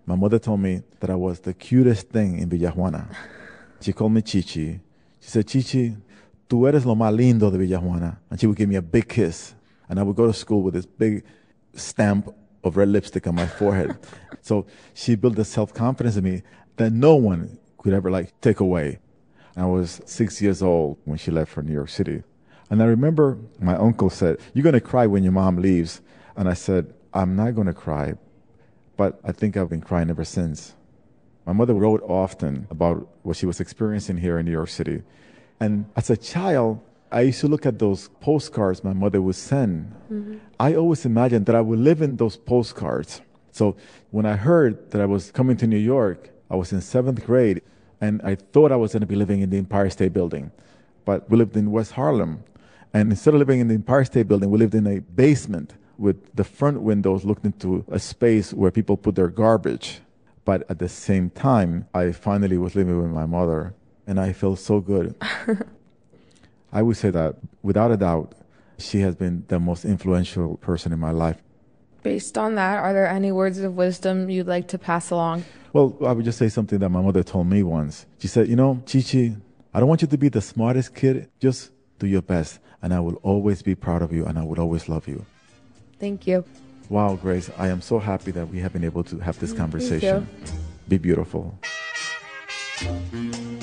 My mother told me that I was the cutest thing in Villajuana. She called me Chichi. She said, Chichi, tú eres lo más lindo de Villajuana. And she would give me a big kiss. And I would go to school with this big stamp of red lipstick on my forehead. So she built a self-confidence in me that no one could ever take away. I was 6 years old when she left for New York City. And I remember my uncle said, you're going to cry when your mom leaves. And I said, I'm not going to cry, but I think I've been crying ever since. My mother wrote often about what she was experiencing here in New York City. And as a child, I used to look at those postcards my mother would send. Mm-hmm. I always imagined that I would live in those postcards. So when I heard that I was coming to New York, I was in 7th grade, and I thought I was going to be living in the Empire State Building. But we lived in West Harlem. And instead of living in the Empire State Building, we lived in a basement with the front windows looked into a space where people put their garbage. But at the same time, I finally was living with my mother, and I felt so good. I would say that, without a doubt, she has been the most influential person in my life. Based on that, are there any words of wisdom you'd like to pass along? Well, I would just say something that my mother told me once. She said, Chichi, I don't want you to be the smartest kid. Just do your best, and I will always be proud of you, and I will always love you. Thank you. Wow, Grace, I am so happy that we have been able to have this conversation. Thank you. Be beautiful.